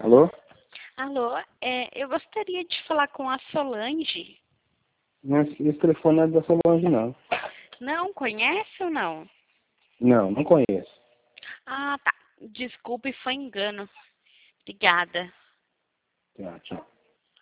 Alô? Alô, eu gostaria de falar com a Solange. Esse telefone não é da Solange, não. Não, conhece ou não? Não conheço. Ah, tá. Desculpe, foi engano. Obrigada. Tá, tchau.